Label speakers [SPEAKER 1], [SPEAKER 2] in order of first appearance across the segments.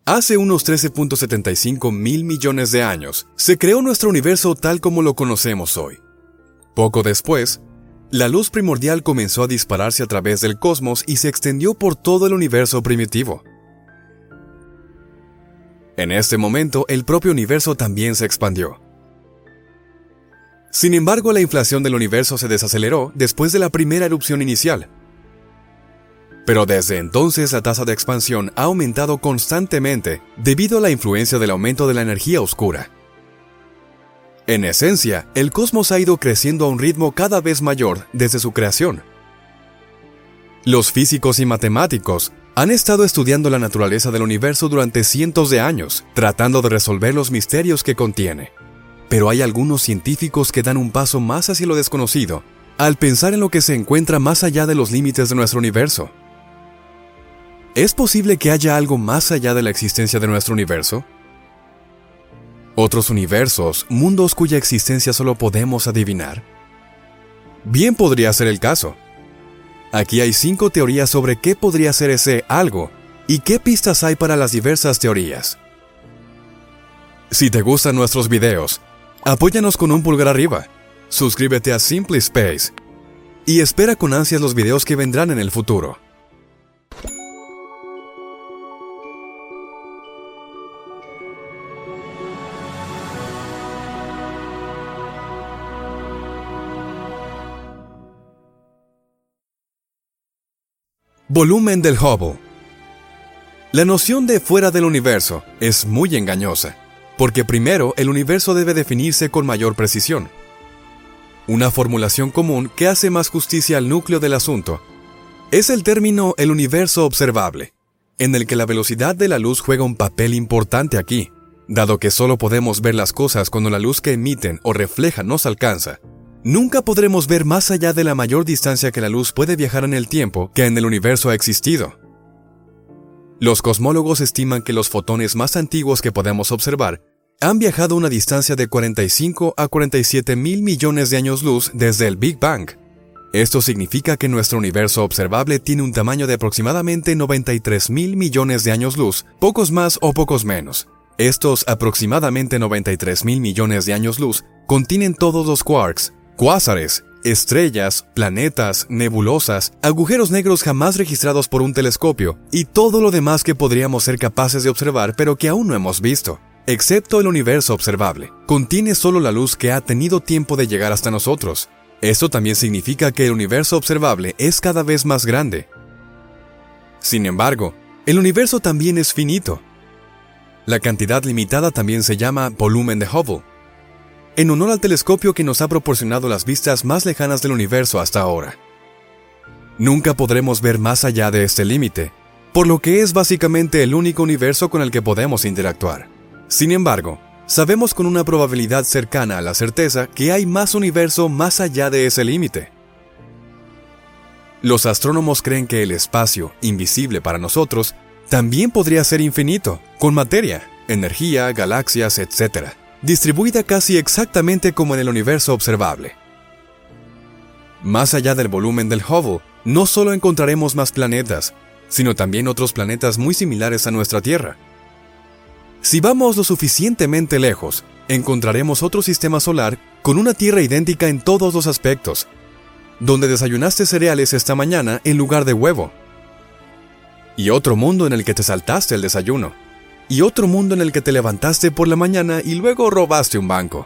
[SPEAKER 1] Hace unos 13.75 mil millones de años, se creó nuestro universo tal como lo conocemos hoy. Poco después, la luz primordial comenzó a dispararse a través del cosmos y se extendió por todo el universo primitivo. En este momento, el propio universo también se expandió. Sin embargo, la inflación del universo se desaceleró después de la primera erupción inicial. Pero desde entonces la tasa de expansión ha aumentado constantemente debido a la influencia del aumento de la energía oscura. En esencia, el cosmos ha ido creciendo a un ritmo cada vez mayor desde su creación. Los físicos y matemáticos han estado estudiando la naturaleza del universo durante cientos de años, tratando de resolver los misterios que contiene. Pero hay algunos científicos que dan un paso más hacia lo desconocido, al pensar en lo que se encuentra más allá de los límites de nuestro universo. ¿Es posible que haya algo más allá de la existencia de nuestro universo? ¿Otros universos, mundos cuya existencia solo podemos adivinar? Bien podría ser el caso. Aquí hay 5 teorías sobre qué podría ser ese algo y qué pistas hay para las diversas teorías. Si te gustan nuestros videos, apóyanos con un pulgar arriba, suscríbete a Simply Space y espera con ansias los videos que vendrán en el futuro. Volumen del Hubble. La noción de fuera del universo es muy engañosa, porque primero el universo debe definirse con mayor precisión. Una formulación común que hace más justicia al núcleo del asunto es el término el universo observable, en el que la velocidad de la luz juega un papel importante aquí, dado que solo podemos ver las cosas cuando la luz que emiten o reflejan nos alcanza. Nunca podremos ver más allá de la mayor distancia que la luz puede viajar en el tiempo que en el universo ha existido. Los cosmólogos estiman que los fotones más antiguos que podemos observar han viajado una distancia de 45 a 47 mil millones de años luz desde el Big Bang. Esto significa que nuestro universo observable tiene un tamaño de aproximadamente 93 mil millones de años luz, pocos más o pocos menos. Estos aproximadamente 93 mil millones de años luz contienen todos los quarks, cuásares, estrellas, planetas, nebulosas, agujeros negros jamás registrados por un telescopio y todo lo demás que podríamos ser capaces de observar pero que aún no hemos visto. Excepto el universo observable, contiene solo la luz que ha tenido tiempo de llegar hasta nosotros. Esto también significa que el universo observable es cada vez más grande. Sin embargo, el universo también es finito. La cantidad limitada también se llama volumen de Hubble, en honor al telescopio que nos ha proporcionado las vistas más lejanas del universo hasta ahora. Nunca podremos ver más allá de este límite, por lo que es básicamente el único universo con el que podemos interactuar. Sin embargo, sabemos con una probabilidad cercana a la certeza que hay más universo más allá de ese límite. Los astrónomos creen que el espacio, invisible para nosotros, también podría ser infinito, con materia, energía, galaxias, etc., distribuida casi exactamente como en el universo observable. Más allá del volumen del Hubble, no solo encontraremos más planetas, sino también otros planetas muy similares a nuestra Tierra. Si vamos lo suficientemente lejos, encontraremos otro sistema solar con una Tierra idéntica en todos los aspectos, donde desayunaste cereales esta mañana en lugar de huevo. Y otro mundo en el que te saltaste el desayuno. Y otro mundo en el que te levantaste por la mañana y luego robaste un banco.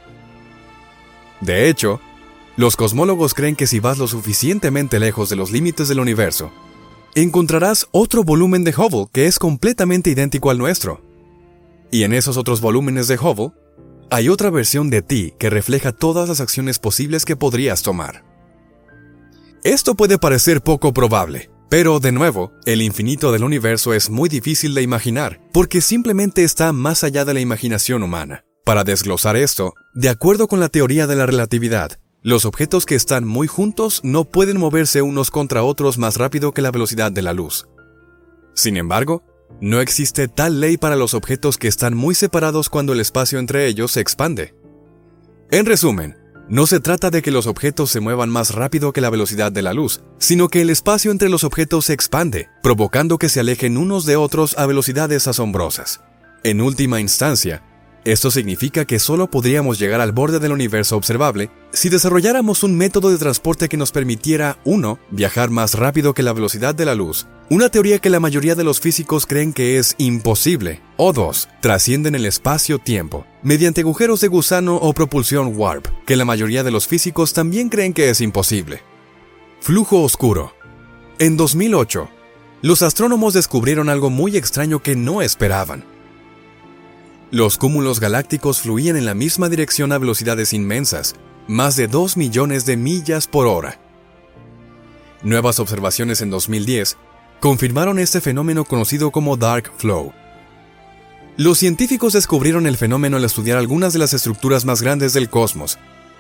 [SPEAKER 1] De hecho, los cosmólogos creen que si vas lo suficientemente lejos de los límites del universo, encontrarás otro volumen de Hubble que es completamente idéntico al nuestro. Y en esos otros volúmenes de Hubble, hay otra versión de ti que refleja todas las acciones posibles que podrías tomar. Esto puede parecer poco probable, pero, de nuevo, el infinito del universo es muy difícil de imaginar, porque simplemente está más allá de la imaginación humana. Para desglosar esto, de acuerdo con la teoría de la relatividad, los objetos que están muy juntos no pueden moverse unos contra otros más rápido que la velocidad de la luz. Sin embargo, no existe tal ley para los objetos que están muy separados cuando el espacio entre ellos se expande. En resumen, No se trata de que los objetos se muevan más rápido que la velocidad de la luz, sino que el espacio entre los objetos se expande, provocando que se alejen unos de otros a velocidades asombrosas. En última instancia, esto significa que solo podríamos llegar al borde del universo observable si desarrolláramos un método de transporte que nos permitiera 1. Viajar más rápido que la velocidad de la luz, una teoría que la mayoría de los físicos creen que es imposible, o 2. Trascienden el espacio-tiempo, mediante agujeros de gusano o propulsión warp, que la mayoría de los físicos también creen que es imposible. Flujo oscuro. En 2008, los astrónomos descubrieron algo muy extraño que no esperaban. Los cúmulos galácticos fluían en la misma dirección a velocidades inmensas, más de 2 millones de millas por hora. Nuevas observaciones en 2010 confirmaron este fenómeno conocido como Dark Flow. Los científicos descubrieron el fenómeno al estudiar algunas de las estructuras más grandes del cosmos.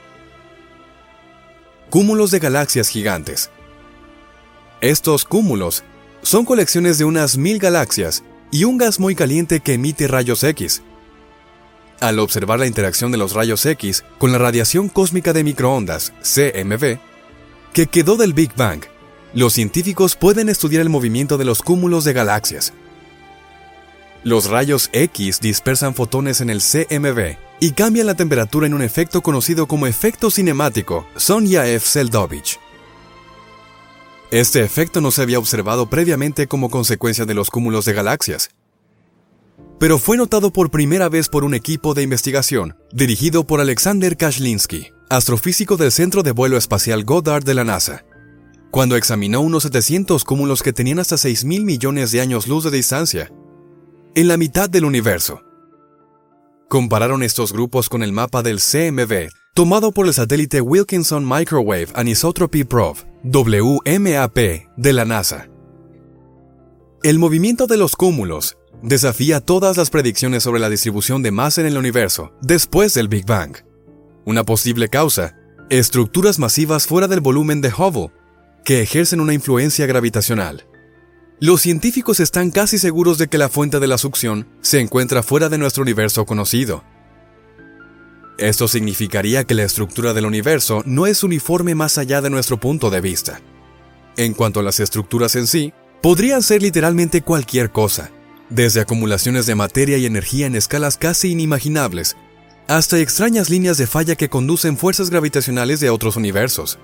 [SPEAKER 1] Cúmulos de galaxias gigantes. Estos cúmulos son colecciones de unas 1000 galaxias y un gas muy caliente que emite rayos X. Al observar la interacción de los rayos X con la radiación cósmica de microondas, CMB, que quedó del Big Bang, los científicos pueden estudiar el movimiento de los cúmulos de galaxias. Los rayos X dispersan fotones en el CMB y cambian la temperatura en un efecto conocido como efecto cinemático Sonyaev-Seldovich. Este efecto no se había observado previamente como consecuencia de los cúmulos de galaxias, pero fue notado por primera vez por un equipo de investigación dirigido por Alexander Kashlinsky, astrofísico del Centro de Vuelo Espacial Goddard de la NASA, cuando examinó unos 700 cúmulos que tenían hasta 6.000 millones de años luz de distancia, en la mitad del universo. Compararon estos grupos con el mapa del CMB, tomado por el satélite Wilkinson Microwave Anisotropy Probe, WMAP, de la NASA. El movimiento de los cúmulos desafía todas las predicciones sobre la distribución de masa en el universo después del Big Bang. Una posible causa: estructuras masivas fuera del volumen de Hubble, que ejercen una influencia gravitacional. Los científicos están casi seguros de que la fuente de la succión se encuentra fuera de nuestro universo conocido. Esto significaría que la estructura del universo no es uniforme más allá de nuestro punto de vista. En cuanto a las estructuras en sí, podrían ser literalmente cualquier cosa, desde acumulaciones de materia y energía en escalas casi inimaginables, hasta extrañas líneas de falla que conducen fuerzas gravitacionales de otros universos.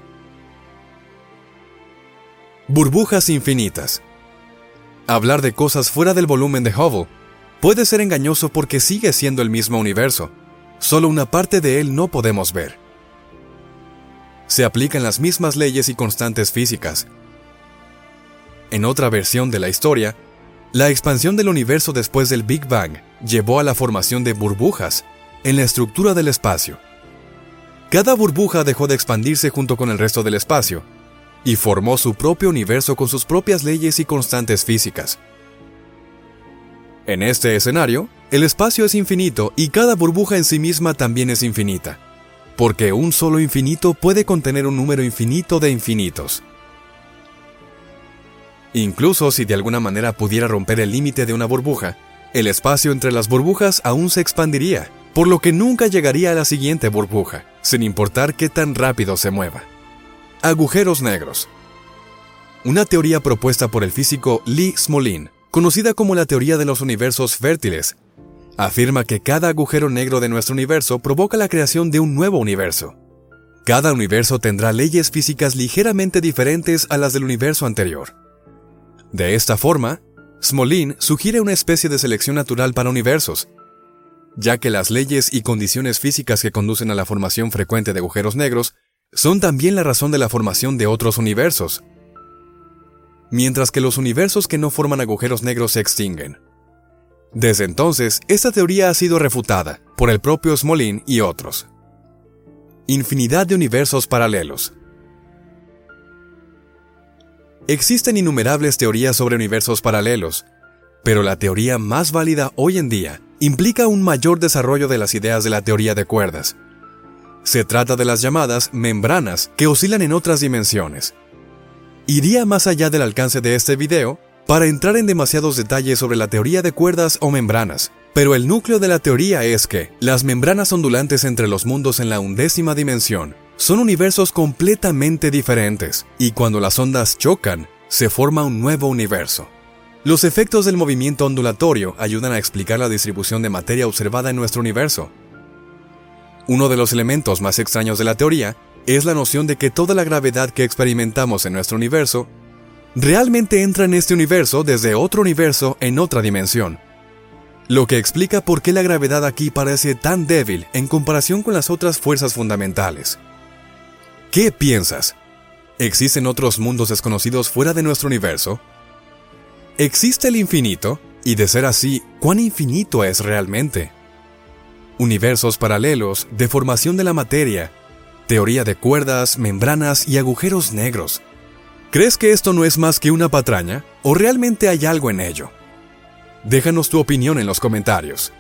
[SPEAKER 1] Burbujas infinitas. Hablar de cosas fuera del volumen de Hubble puede ser engañoso porque sigue siendo el mismo universo, solo una parte de él no podemos ver. Se aplican las mismas leyes y constantes físicas. En otra versión de la historia, la expansión del universo después del Big Bang llevó a la formación de burbujas en la estructura del espacio. Cada burbuja dejó de expandirse junto con el resto del espacio y formó su propio universo con sus propias leyes y constantes físicas. En este escenario, el espacio es infinito y cada burbuja en sí misma también es infinita, porque un solo infinito puede contener un número infinito de infinitos. Incluso si de alguna manera pudiera romper el límite de una burbuja, el espacio entre las burbujas aún se expandiría, por lo que nunca llegaría a la siguiente burbuja, sin importar qué tan rápido se mueva. Agujeros negros. Una teoría propuesta por el físico Lee Smolin, conocida como la teoría de los universos fértiles, afirma que cada agujero negro de nuestro universo provoca la creación de un nuevo universo. Cada universo tendrá leyes físicas ligeramente diferentes a las del universo anterior. De esta forma, Smolin sugiere una especie de selección natural para universos, ya que las leyes y condiciones físicas que conducen a la formación frecuente de agujeros negros son también la razón de la formación de otros universos, mientras que los universos que no forman agujeros negros se extinguen. Desde entonces, esta teoría ha sido refutada por el propio Smolin y otros. Infinidad de universos paralelos. Existen innumerables teorías sobre universos paralelos, pero la teoría más válida hoy en día implica un mayor desarrollo de las ideas de la teoría de cuerdas. Se trata de las llamadas membranas que oscilan en otras dimensiones. Iría más allá del alcance de este video para entrar en demasiados detalles sobre la teoría de cuerdas o membranas, Pero el núcleo de la teoría es que las membranas ondulantes entre los mundos en la 11ª dimensión son universos completamente diferentes, y cuando las ondas chocan, se forma un nuevo universo. Los efectos del movimiento ondulatorio ayudan a explicar la distribución de materia observada en nuestro universo. Uno de los elementos más extraños de la teoría es la noción de que toda la gravedad que experimentamos en nuestro universo realmente entra en este universo desde otro universo en otra dimensión. Lo que explica por qué la gravedad aquí parece tan débil en comparación con las otras fuerzas fundamentales. ¿Qué piensas? ¿Existen otros mundos desconocidos fuera de nuestro universo? ¿Existe el infinito? Y de ser así, ¿cuán infinito es realmente? Universos paralelos, deformación de la materia, teoría de cuerdas, membranas y agujeros negros. ¿Crees que esto no es más que una patraña? ¿O realmente hay algo en ello? Déjanos tu opinión en los comentarios.